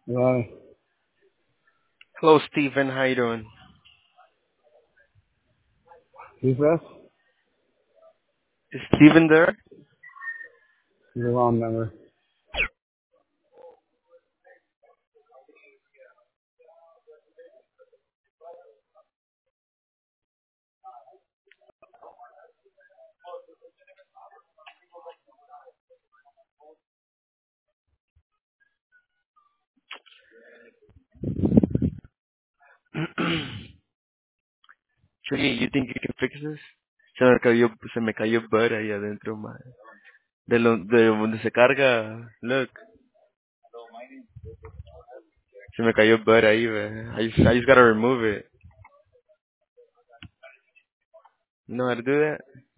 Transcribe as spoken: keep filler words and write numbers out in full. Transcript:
Right. Hello, Stephen. How you doing? Who's this? Is Stephen there? He's a wrong number. Chucky, you think you can fix this? Se me cayó, se me cayó butter ahí adentro, man. De, lo, de donde se carga, look. Se me cayó butter ahí, man. I just, I just gotta remove it. You know how to do that?